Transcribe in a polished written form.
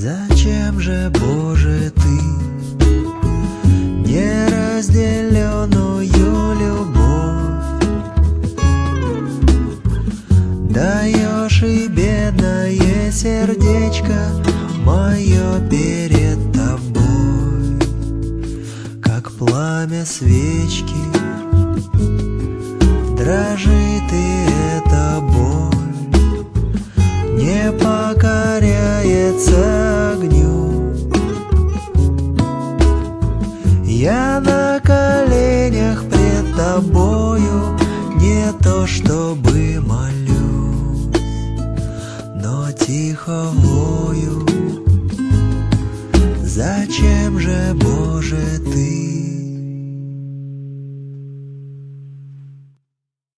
Зачем же, Боже, Ты неразделенную любовь даешь и бедное сердечко мое перед Тобой, как пламя свечки